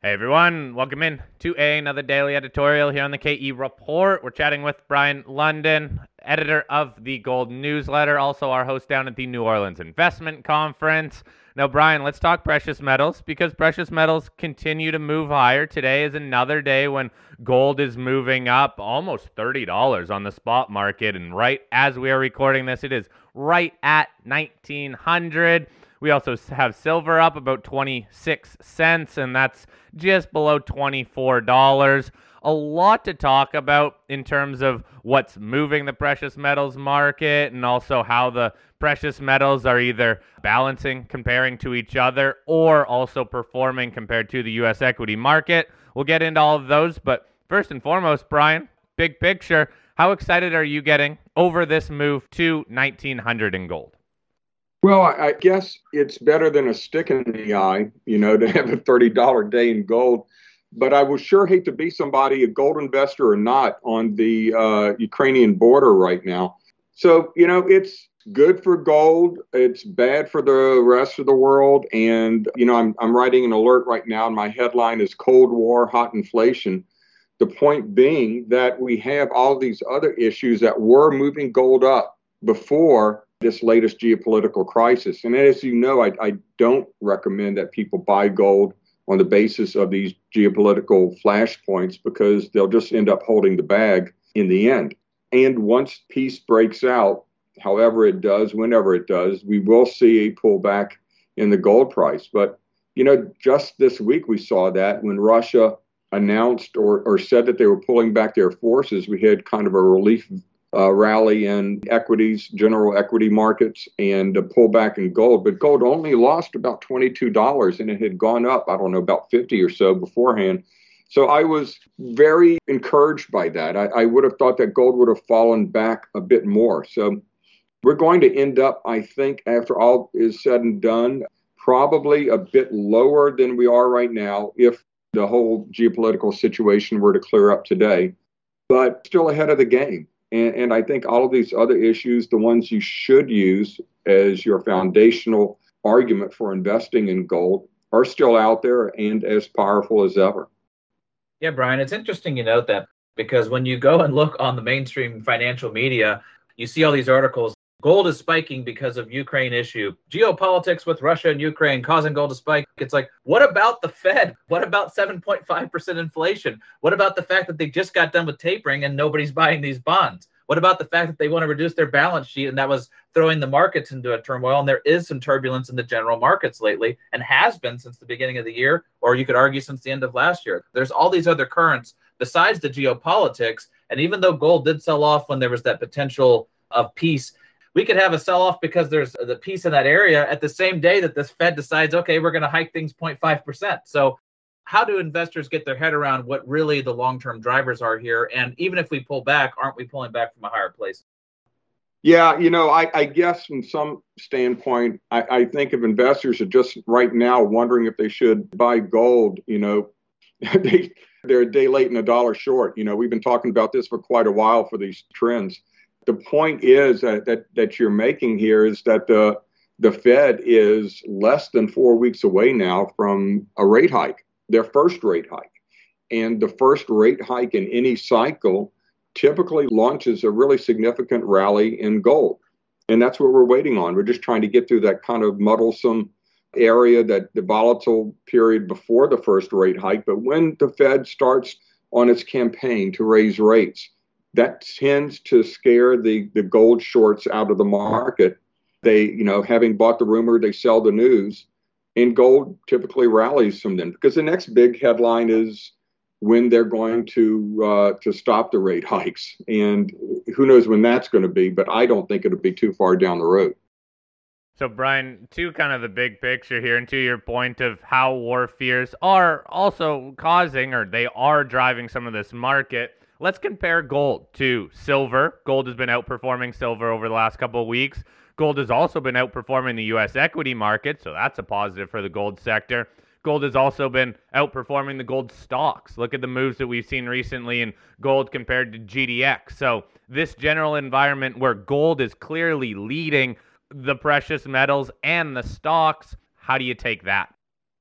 Hey everyone, welcome in to another daily editorial here on the KE Report. We're chatting with Brian London, editor of the Gold Newsletter, also our host down at the New Orleans Investment Conference. Now, Brian, let's talk precious metals because precious metals continue to move higher. Today is another day when gold is moving up almost $30 on the spot market, and right as we are recording this, it is right at 1900. We also have silver up about 26 cents, and that's just below $24. A lot to talk about in terms of what's moving the precious metals market and also how the precious metals are either balancing, comparing to each other, or also performing compared to the U.S. equity market. We'll get into all of those, but first and foremost, Brian, big picture, how excited are you getting over this move to 1900 in gold? Well, I guess it's better than a stick in the eye, to have a $30 day in gold. But I would sure hate to be somebody, a gold investor or not, on the Ukrainian border right now. So, it's good for gold. It's bad for the rest of the world. And, I'm writing an alert right now, and my headline is Cold War, Hot Inflation. The point being that we have all these other issues that were moving gold up before this latest geopolitical crisis. And as you know, I don't recommend that people buy gold on the basis of these geopolitical flashpoints because they'll just end up holding the bag in the end. And once peace breaks out, however it does, whenever it does, we will see a pullback in the gold price. But, just this week we saw that when Russia announced or said that they were pulling back their forces, we had kind of a relief rally in equities, general equity markets, and a pullback in gold. But gold only lost about $22, and it had gone up, I don't know, about 50 or so beforehand. So I was very encouraged by that. I would have thought that gold would have fallen back a bit more. So we're going to end up, I think, after all is said and done, probably a bit lower than we are right now if the whole geopolitical situation were to clear up today, but still ahead of the game. And I think all of these other issues, the ones you should use as your foundational argument for investing in gold, are still out there and as powerful as ever. Yeah, Brian, it's interesting you note that because when you go and look on the mainstream financial media, you see all these articles. Gold is spiking because of Ukraine issue. Geopolitics with Russia and Ukraine causing gold to spike. It's like, what about the Fed? What about 7.5% inflation? What about the fact that they just got done with tapering and nobody's buying these bonds? What about the fact that they want to reduce their balance sheet and that was throwing the markets into a turmoil? And there is some turbulence in the general markets lately and has been since the beginning of the year, or you could argue since the end of last year. There's all these other currents besides the geopolitics. And even though gold did sell off when there was that potential of peace, we could have a sell-off because there's the peace in that area at the same day that this Fed decides, okay, we're going to hike things 0.5%. So how do investors get their head around what really the long-term drivers are here? And even if we pull back, aren't we pulling back from a higher place? Yeah, I guess from some standpoint, I think if investors are just right now wondering if they should buy gold, they're a day late and a dollar short. We've been talking about this for quite a while for these trends. The point is that you're making here is that the Fed is less than 4 weeks away now from a rate hike, their first rate hike. And the first rate hike in any cycle typically launches a really significant rally in gold. And that's what we're waiting on. We're just trying to get through that kind of muddlesome area, that the volatile period before the first rate hike. But when the Fed starts on its campaign to raise rates, that tends to scare the gold shorts out of the market. They, having bought the rumor, they sell the news, and gold typically rallies from then because the next big headline is when they're going to stop the rate hikes. And who knows when that's going to be, but I don't think it'll be too far down the road. So, Brian, to kind of the big picture here and to your point of how war fears are also causing, or they are driving some of this market, let's compare gold to silver. Gold has been outperforming silver over the last couple of weeks. Gold has also been outperforming the U.S. equity market, so that's a positive for the gold sector. Gold has also been outperforming the gold stocks. Look at the moves that we've seen recently in gold compared to GDX. So this general environment where gold is clearly leading the precious metals and the stocks, how do you take that?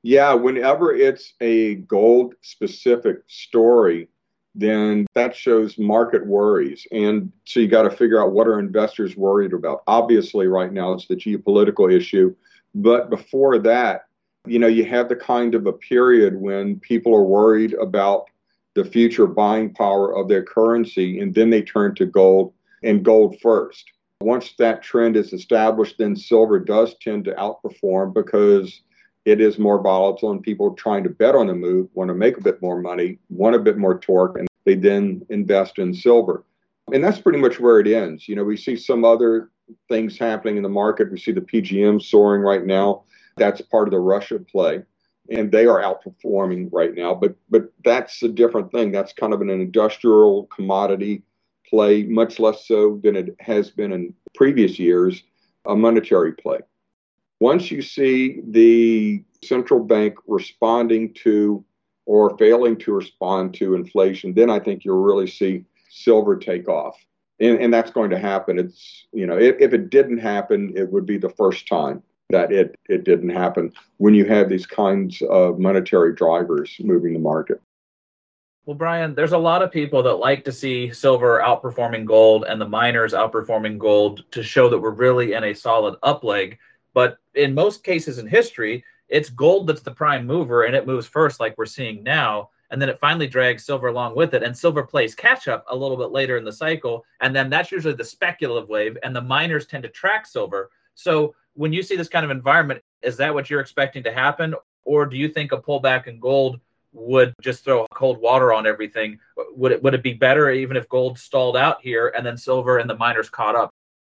Yeah, whenever it's a gold specific story, then that shows market worries. And so you got to figure out what are investors worried about. Obviously, right now it's the geopolitical issue. But before that, you have the kind of a period when people are worried about the future buying power of their currency, and then they turn to gold and gold first. Once that trend is established, then silver does tend to outperform because it is more volatile and people trying to bet on the move want to make a bit more money, want a bit more torque, and they then invest in silver. And that's pretty much where it ends. We see some other things happening in the market. We see the PGM soaring right now. That's part of the Russia play. And they are outperforming right now. But that's a different thing. That's kind of an industrial commodity play, much less so than it has been in previous years, a monetary play. Once you see the central bank responding to or failing to respond to inflation, then I think you'll really see silver take off. And that's going to happen. It's, if it didn't happen, it would be the first time that it didn't happen when you have these kinds of monetary drivers moving the market. Well, Brian, there's a lot of people that like to see silver outperforming gold and the miners outperforming gold to show that we're really in a solid up leg. But in most cases in history, it's gold that's the prime mover, and it moves first like we're seeing now. And then it finally drags silver along with it, and silver plays catch up a little bit later in the cycle. And then that's usually the speculative wave, and the miners tend to track silver. So when you see this kind of environment, is that what you're expecting to happen? Or do you think a pullback in gold would just throw cold water on everything? Would it be better even if gold stalled out here and then silver and the miners caught up?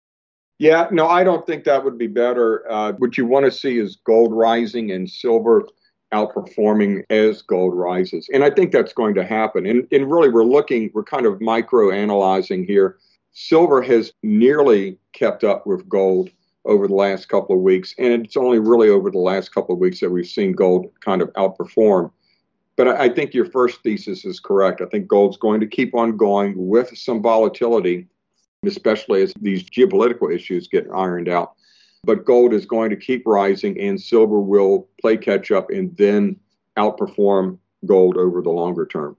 Yeah, no, I don't think that would be better. What you want to see is gold rising and silver outperforming as gold rises. And I think that's going to happen. And really, we're kind of micro analyzing here. Silver has nearly kept up with gold over the last couple of weeks. And it's only really over the last couple of weeks that we've seen gold kind of outperform. But I think your first thesis is correct. I think gold's going to keep on going with some volatility, especially as these geopolitical issues get ironed out. But gold is going to keep rising, and silver will play catch up and then outperform gold over the longer term.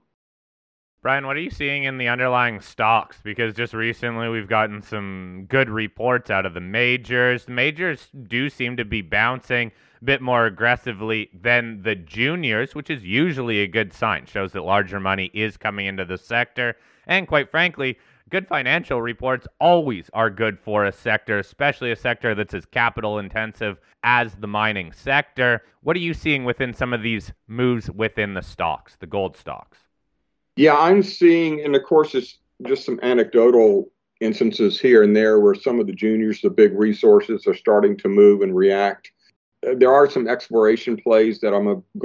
Brian, what are you seeing in the underlying stocks? Because just recently we've gotten some good reports out of the majors. The majors do seem to be bouncing a bit more aggressively than the juniors, which is usually a good sign. Shows that larger money is coming into the sector. And quite frankly, good financial reports always are good for a sector, especially a sector that's as capital intensive as the mining sector. What are you seeing within some of these moves within the stocks, the gold stocks? Yeah, I'm seeing, and of course, it's just some anecdotal instances here and there where some of the juniors, the big resources, are starting to move and react. There are some exploration plays that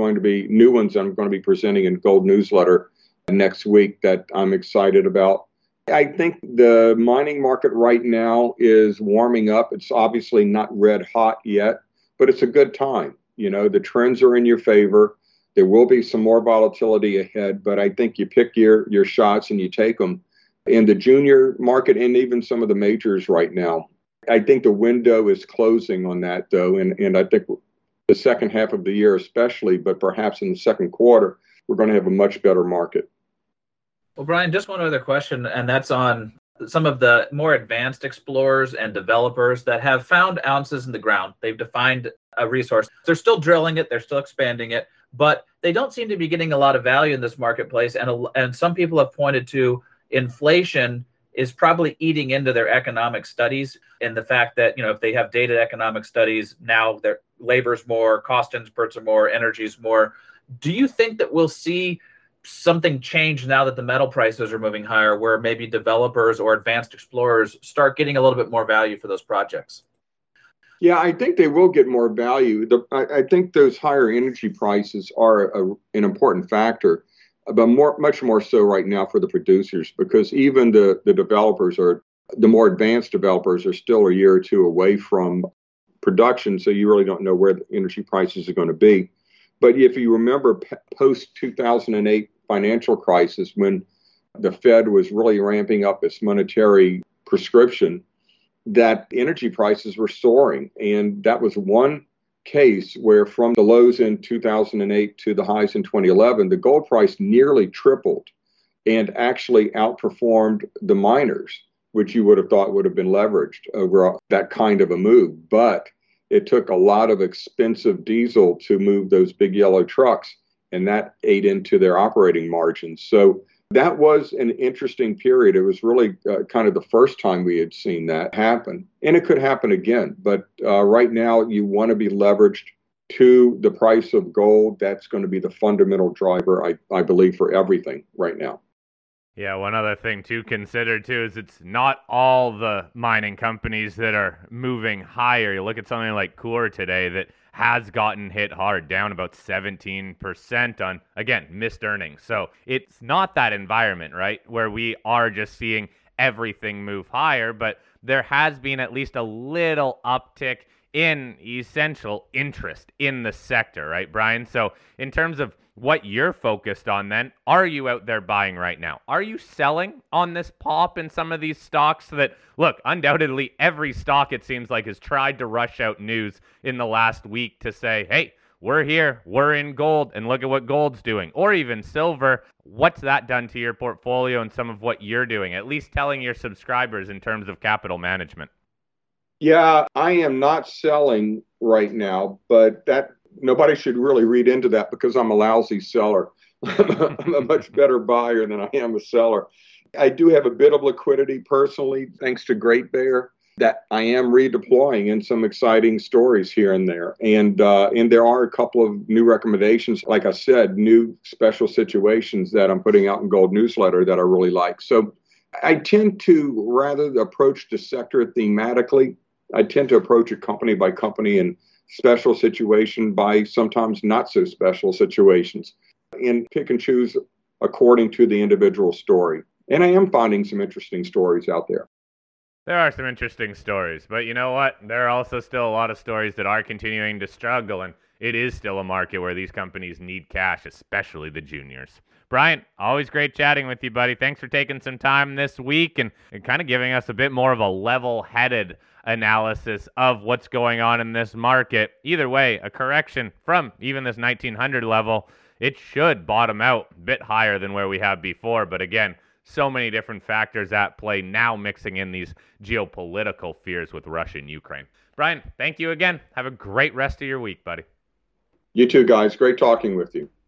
new ones I'm going to be presenting in Gold Newsletter next week that I'm excited about. I think the mining market right now is warming up. It's obviously not red hot yet, but it's a good time. The trends are in your favor. There will be some more volatility ahead, but I think you pick your shots and you take them. In the junior market and even some of the majors right now, I think the window is closing on that, though. And I think the second half of the year especially, but perhaps in the second quarter, we're going to have a much better market. Well, Brian, just one other question, and that's on some of the more advanced explorers and developers that have found ounces in the ground. They've defined a resource. They're still drilling it. They're still expanding it, but they don't seem to be getting a lot of value in this marketplace. And some people have pointed to inflation is probably eating into their economic studies, and the fact that, if they have dated economic studies, now their labor's more, cost inputs are more, energy's more. Do you think that we'll see something change now that the metal prices are moving higher, where maybe developers or advanced explorers start getting a little bit more value for those projects? Yeah, I think they will get more value. I think those higher energy prices are an important factor, but much more so right now for the producers, because even the developers the more advanced developers are still a year or two away from production. So you really don't know where the energy prices are going to be. But if you remember post 2008 financial crisis, when the Fed was really ramping up its monetary prescription, that energy prices were soaring. And that was one case where from the lows in 2008 to the highs in 2011, the gold price nearly tripled and actually outperformed the miners, which you would have thought would have been leveraged over that kind of a move. But it took a lot of expensive diesel to move those big yellow trucks, and that ate into their operating margins. So that was an interesting period. It was really kind of the first time we had seen that happen. And it could happen again. But right now, you want to be leveraged to the price of gold. That's going to be the fundamental driver, I believe, for everything right now. Yeah, one other thing to consider too is it's not all the mining companies that are moving higher. You look at something like Coeur today that has gotten hit hard, down about 17% on, again, missed earnings. So it's not that environment, right, where we are just seeing everything move higher, but there has been at least a little uptick in essential interest in the sector, right, Brian? So in terms of what you're focused on then, are you out there buying right now? Are you selling on this pop in some of these stocks that, look, undoubtedly every stock it seems like has tried to rush out news in the last week to say, hey, we're here, we're in gold, and look at what gold's doing, or even silver. What's that done to your portfolio and some of what you're doing, at least telling your subscribers in terms of capital management? Yeah, I am not selling right now, but that nobody should really read into that because I'm a lousy seller. I'm a much better buyer than I am a seller. I do have a bit of liquidity personally, thanks to Great Bear, that I am redeploying in some exciting stories here and there. And there are a couple of new recommendations, like I said, new special situations that I'm putting out in Gold Newsletter that I really like. So I tend to rather approach the sector thematically. I tend to approach it company by company and special situation by sometimes not so special situations, and pick and choose according to the individual story. And I am finding some interesting stories out there. There are some interesting stories, but you know what? There are also still a lot of stories that are continuing to struggle, and it is still a market where these companies need cash, especially the juniors. Brian, always great chatting with you, buddy. Thanks for taking some time this week and kind of giving us a bit more of a level-headed analysis of what's going on in this market. Either way, a correction from even this 1900 level, it should bottom out a bit higher than where we have before. But again, so many different factors at play now, mixing in these geopolitical fears with Russia and Ukraine. Brian, thank you again. Have a great rest of your week, buddy. You too, guys. Great talking with you.